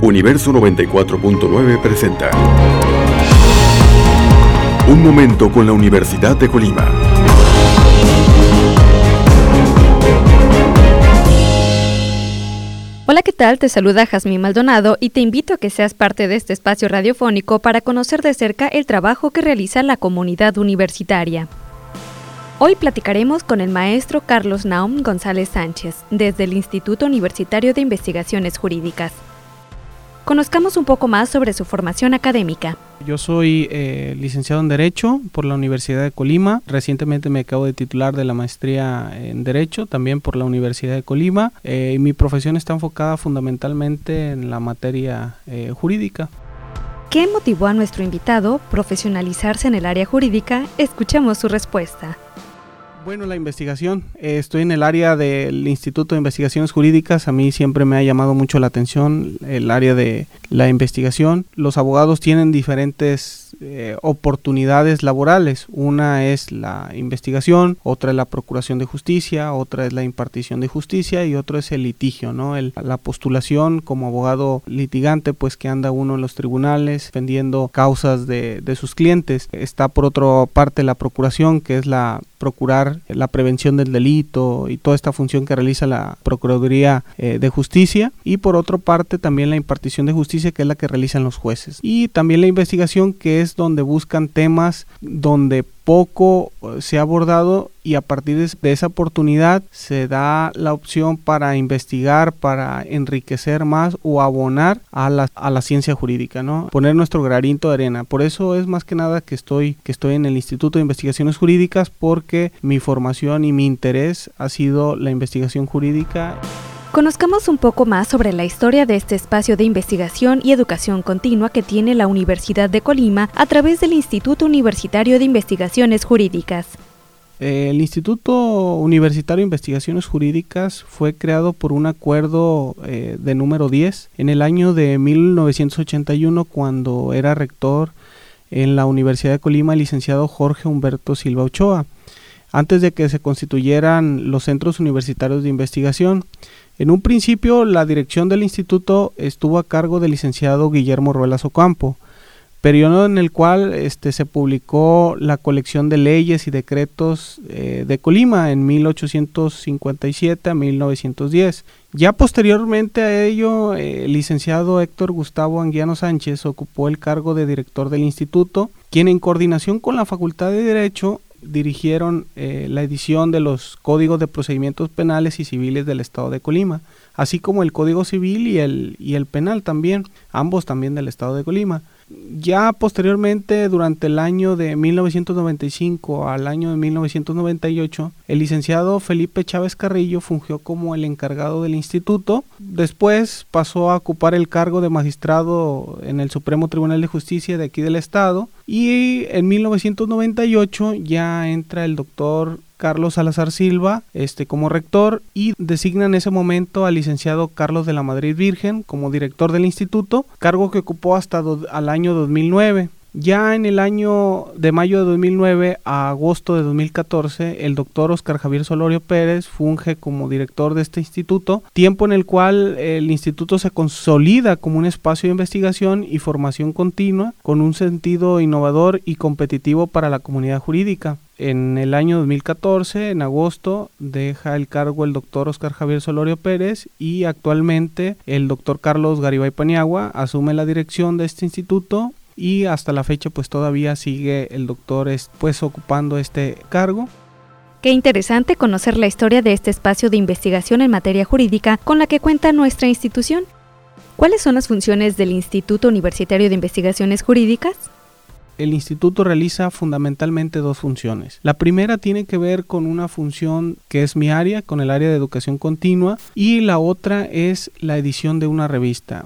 Universo 94.9 presenta Un momento con la Universidad de Colima. Hola, ¿qué tal? Te saluda Jazmín Maldonado y te invito a que seas parte de este espacio radiofónico para conocer de cerca el trabajo que realiza la comunidad universitaria. Hoy platicaremos con el maestro Carlos Naum González Sánchez, desde el Instituto Universitario de Investigaciones Jurídicas. Conozcamos un poco más sobre su formación académica. Yo soy licenciado en Derecho por la Universidad de Colima. Recientemente me acabo de titular de la maestría en Derecho, también por la Universidad de Colima. Mi profesión está enfocada fundamentalmente en la materia jurídica. ¿Qué motivó a nuestro invitado profesionalizarse en el área jurídica? Escuchemos su respuesta. Bueno, la investigación. Estoy en el área del Instituto de Investigaciones Jurídicas. A mí siempre me ha llamado mucho la atención el área de la investigación. Los abogados tienen diferentes oportunidades laborales. Una es la investigación, otra es la procuración de justicia, otra es la impartición de justicia y otro es el litigio, ¿no? La postulación como abogado litigante, pues que anda uno en los tribunales defendiendo causas de sus clientes. Está por otra parte la procuración, que es procurar la prevención del delito y toda esta función que realiza la Procuraduría de Justicia, y por otra parte también la impartición de justicia, que es la que realizan los jueces, y también la investigación, que es donde buscan temas donde poco se ha abordado, y a partir de esa oportunidad se da la opción para investigar, para enriquecer más o abonar a la ciencia jurídica, ¿no? Poner nuestro granito de arena. Por eso es más que nada que estoy en el Instituto de Investigaciones Jurídicas, porque mi formación y mi interés ha sido la investigación jurídica. Conozcamos un poco más sobre la historia de este espacio de investigación y educación continua que tiene la Universidad de Colima a través del Instituto Universitario de Investigaciones Jurídicas. El Instituto Universitario de Investigaciones Jurídicas fue creado por un acuerdo de número 10 en el año de 1981, cuando era rector en la Universidad de Colima el licenciado Jorge Humberto Silva Ochoa, antes de que se constituyeran los centros universitarios de investigación. En un principio, la dirección del instituto estuvo a cargo del licenciado Guillermo Ruelas Ocampo, periodo en el cual se publicó la colección de leyes y decretos de Colima en 1857 a 1910. Ya posteriormente a ello, el licenciado Héctor Gustavo Anguiano Sánchez ocupó el cargo de director del instituto, quien en coordinación con la Facultad de Derecho dirigieron la edición de los códigos de procedimientos penales y civiles del estado de Colima, así como el Código Civil y el penal también, ambos también del estado de Colima. Ya posteriormente, durante el año de 1995 al año de 1998, el licenciado Felipe Chávez Carrillo fungió como el encargado del instituto. Después pasó a ocupar el cargo de magistrado en el Supremo Tribunal de Justicia de aquí del estado, y en 1998 ya entra el doctor Carlos Salazar Silva como rector, y designa en ese momento al licenciado Carlos de la Madrid Virgen como director del instituto, cargo que ocupó hasta al año 2009. Ya en el año de mayo de 2009 a agosto de 2014, el doctor Oscar Javier Solorio Pérez funge como director de este instituto, tiempo en el cual el instituto se consolida como un espacio de investigación y formación continua con un sentido innovador y competitivo para la comunidad jurídica. En el año 2014, en agosto, deja el cargo el doctor Oscar Javier Solorio Pérez, y actualmente el doctor Carlos Garibay Paniagua asume la dirección de este instituto, y hasta la fecha pues todavía sigue el doctor pues ocupando este cargo. Qué interesante conocer la historia de este espacio de investigación en materia jurídica con la que cuenta nuestra institución. ¿Cuáles son las funciones del Instituto Universitario de Investigaciones Jurídicas? El instituto realiza fundamentalmente dos funciones. La primera tiene que ver con una función que es mi área, con el área de educación continua, y la otra es la edición de una revista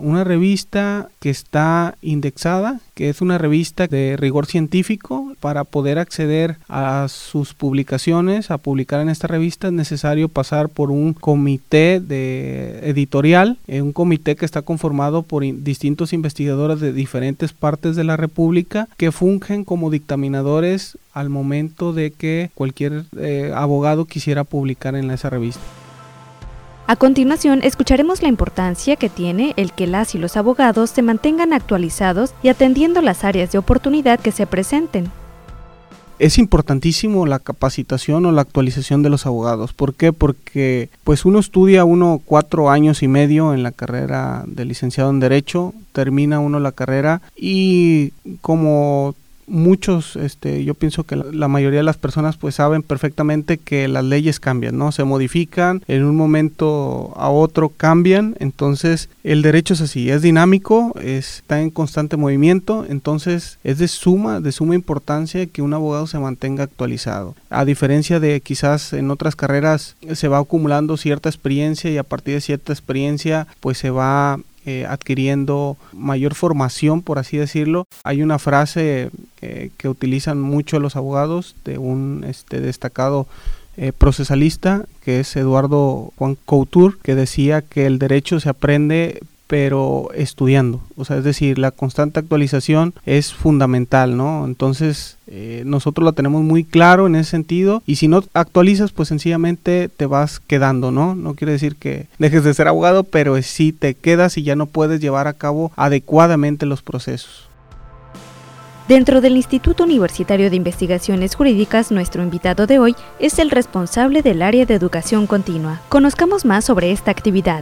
que está indexada, que es una revista de rigor científico. Para poder acceder a sus publicaciones, a publicar en esta revista, es necesario pasar por un comité editorial, un comité que está conformado por distintos investigadores de diferentes partes de la República, que fungen como dictaminadores al momento de que cualquier abogado quisiera publicar en esa revista. A continuación, escucharemos la importancia que tiene el que las y los abogados se mantengan actualizados y atendiendo las áreas de oportunidad que se presenten. Es importantísimo la capacitación o la actualización de los abogados. ¿Por qué? Porque pues uno estudia 4 años y medio en la carrera de licenciado en Derecho, termina uno la carrera y como muchos, yo pienso que la mayoría de las personas pues saben perfectamente que las leyes cambian, ¿no? Se modifican, en un momento a otro cambian, entonces el derecho es así, es dinámico, está en constante movimiento, entonces es de suma importancia que un abogado se mantenga actualizado. A diferencia de quizás en otras carreras se va acumulando cierta experiencia y a partir de cierta experiencia pues se va adquiriendo mayor formación, por así decirlo. Hay una frase que utilizan mucho los abogados de un destacado procesalista que es Eduardo Juan Couture, que decía que el derecho se aprende pero estudiando, o sea, es decir, la constante actualización es fundamental, ¿no? Entonces nosotros la tenemos muy claro en ese sentido y si no actualizas pues sencillamente te vas quedando, ¿no? No quiere decir que dejes de ser abogado, pero sí te quedas y ya no puedes llevar a cabo adecuadamente los procesos. Dentro del Instituto Universitario de Investigaciones Jurídicas, nuestro invitado de hoy es el responsable del área de educación continua. Conozcamos más sobre esta actividad.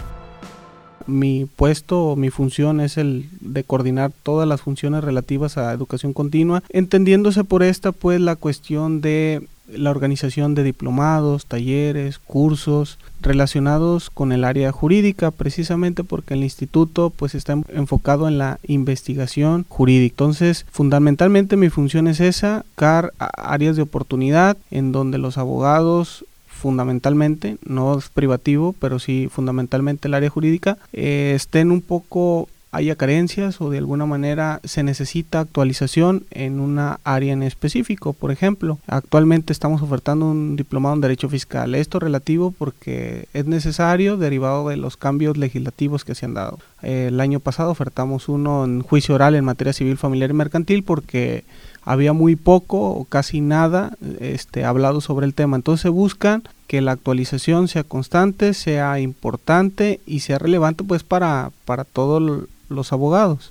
Mi puesto, mi función es el de coordinar todas las funciones relativas a educación continua, entendiéndose por esta pues la cuestión de la organización de diplomados, talleres, cursos relacionados con el área jurídica, precisamente porque el instituto pues está enfocado en la investigación jurídica. Entonces, fundamentalmente mi función es esa, buscar áreas de oportunidad en donde los abogados fundamentalmente, no es privativo, pero sí fundamentalmente el área jurídica, estén un poco, haya carencias o de alguna manera se necesita actualización en una área en específico. Por ejemplo, actualmente estamos ofertando un diplomado en Derecho Fiscal. Esto relativo porque es necesario derivado de los cambios legislativos que se han dado. El año pasado ofertamos uno en juicio oral en materia civil, familiar y mercantil porque había muy poco o casi nada hablado sobre el tema. Entonces se buscan que la actualización sea constante, sea importante y sea relevante pues para todos los abogados.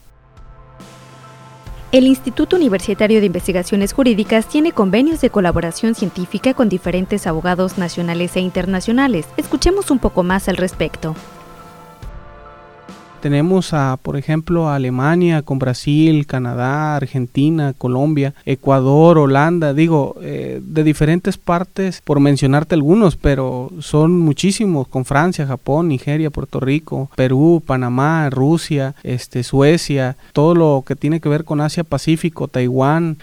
El Instituto Universitario de Investigaciones Jurídicas tiene convenios de colaboración científica con diferentes abogados nacionales e internacionales. Escuchemos un poco más al respecto. Tenemos por ejemplo, a Alemania con Brasil, Canadá, Argentina, Colombia, Ecuador, Holanda, de diferentes partes, por mencionarte algunos, pero son muchísimos, con Francia, Japón, Nigeria, Puerto Rico, Perú, Panamá, Rusia, Suecia, todo lo que tiene que ver con Asia-Pacífico, Taiwán.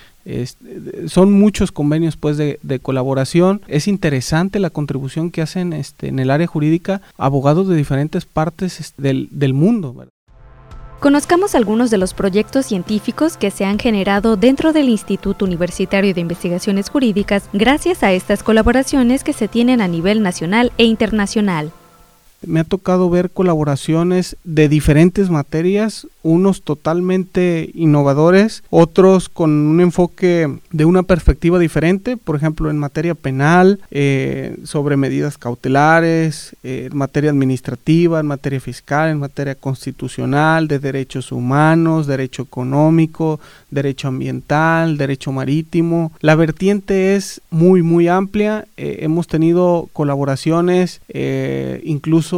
Son muchos convenios pues de colaboración. Es interesante la contribución que hacen en el área jurídica abogados de diferentes partes del mundo, ¿verdad? Conozcamos algunos de los proyectos científicos que se han generado dentro del Instituto Universitario de Investigaciones Jurídicas gracias a estas colaboraciones que se tienen a nivel nacional e internacional. Me ha tocado ver colaboraciones de diferentes materias, unos totalmente innovadores, otros con un enfoque de una perspectiva diferente, por ejemplo en materia penal, sobre medidas cautelares, en materia administrativa, en materia fiscal, en materia constitucional, de derechos humanos, derecho económico, derecho ambiental, derecho marítimo. La vertiente es muy muy amplia, hemos tenido colaboraciones incluso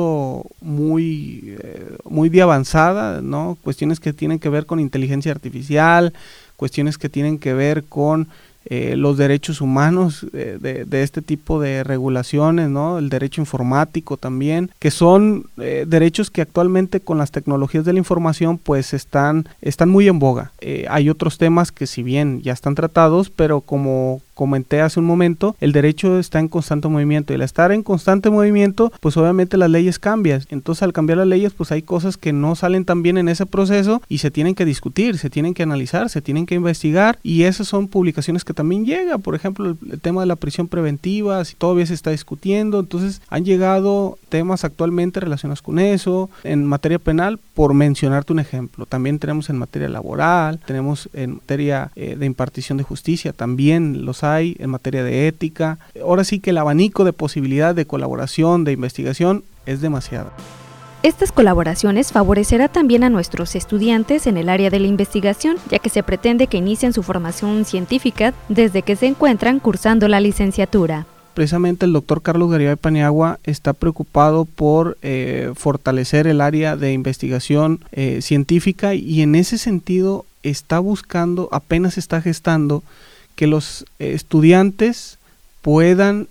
muy de avanzada, ¿no? Cuestiones que tienen que ver con inteligencia artificial, cuestiones que tienen que ver con los derechos humanos, de este tipo de regulaciones, ¿no? El derecho informático también, que son derechos que actualmente con las tecnologías de la información pues están muy en boga. Hay otros temas que si bien ya están tratados, pero como comenté hace un momento, el derecho está en constante movimiento y al estar en constante movimiento, pues obviamente las leyes cambian. Entonces al cambiar las leyes, pues hay cosas que no salen tan bien en ese proceso y se tienen que discutir, se tienen que analizar, se tienen que investigar y esas son publicaciones que también llegan. Por ejemplo, el tema de la prisión preventiva, si todavía se está discutiendo, entonces han llegado temas actualmente relacionados con eso, en materia penal, por mencionarte un ejemplo. También tenemos en materia laboral, tenemos en materia de impartición de justicia, también los hay en materia de ética. Ahora sí que el abanico de posibilidad de colaboración, de investigación, es demasiado. Estas colaboraciones favorecerá también a nuestros estudiantes en el área de la investigación, ya que se pretende que inicien su formación científica desde que se encuentran cursando la licenciatura. Precisamente el doctor Carlos Garibay Paniagua está preocupado por fortalecer el área de investigación científica, y en ese sentido está buscando, apenas está gestando, que los estudiantes puedan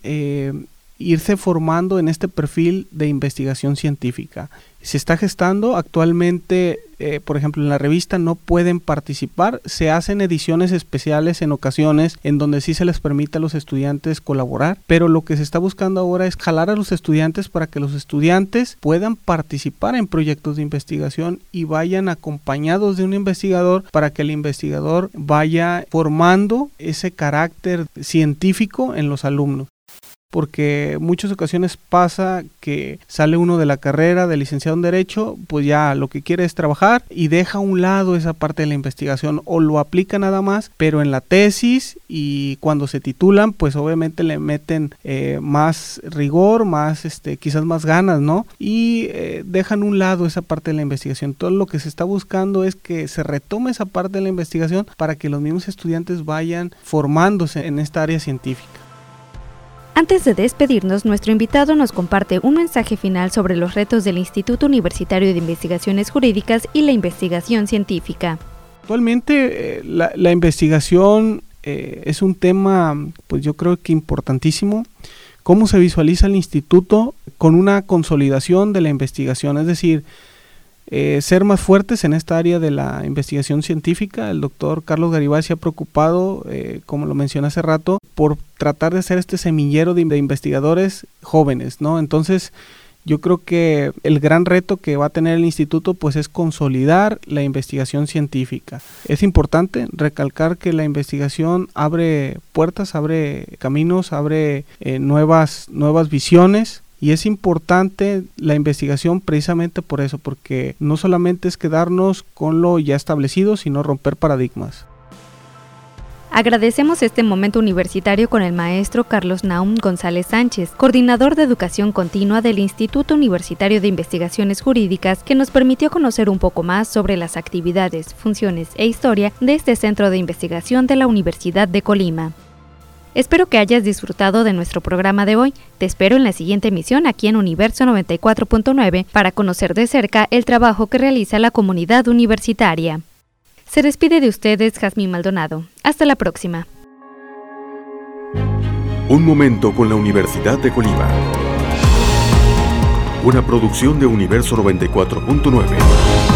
irse formando en este perfil de investigación científica. Se está gestando actualmente, por ejemplo, en la revista no pueden participar, se hacen ediciones especiales en ocasiones en donde sí se les permite a los estudiantes colaborar, pero lo que se está buscando ahora es jalar a los estudiantes para que los estudiantes puedan participar en proyectos de investigación y vayan acompañados de un investigador, para que el investigador vaya formando ese carácter científico en los alumnos. Porque muchas ocasiones pasa que sale uno de la carrera de licenciado en Derecho, pues ya lo que quiere es trabajar y deja a un lado esa parte de la investigación, o lo aplica nada más, pero en la tesis, y cuando se titulan, pues obviamente le meten más rigor, más quizás más ganas, ¿no? Y dejan a un lado esa parte de la investigación. Todo lo que se está buscando es que se retome esa parte de la investigación para que los mismos estudiantes vayan formándose en esta área científica. Antes de despedirnos, nuestro invitado nos comparte un mensaje final sobre los retos del Instituto Universitario de Investigaciones Jurídicas y la investigación científica. Actualmente la investigación es un tema, pues yo creo que importantísimo. ¿Cómo se visualiza el instituto con una consolidación de la investigación? Es decir, ser más fuertes en esta área de la investigación científica. El doctor Carlos Garibay se ha preocupado, como lo mencioné hace rato, por tratar de hacer este semillero de investigadores jóvenes, ¿no? Entonces, yo creo que el gran reto que va a tener el instituto, pues, es consolidar la investigación científica. Es importante recalcar que la investigación abre puertas, abre caminos, abre nuevas visiones. Y es importante la investigación precisamente por eso, porque no solamente es quedarnos con lo ya establecido, sino romper paradigmas. Agradecemos este momento universitario con el maestro Carlos Naum González Sánchez, coordinador de educación continua del Instituto Universitario de Investigaciones Jurídicas, que nos permitió conocer un poco más sobre las actividades, funciones e historia de este centro de investigación de la Universidad de Colima. Espero que hayas disfrutado de nuestro programa de hoy. Te espero en la siguiente emisión aquí en Universo 94.9 para conocer de cerca el trabajo que realiza la comunidad universitaria. Se despide de ustedes Jazmín Maldonado. Hasta la próxima. Un momento con la Universidad de Colima. Una producción de Universo 94.9.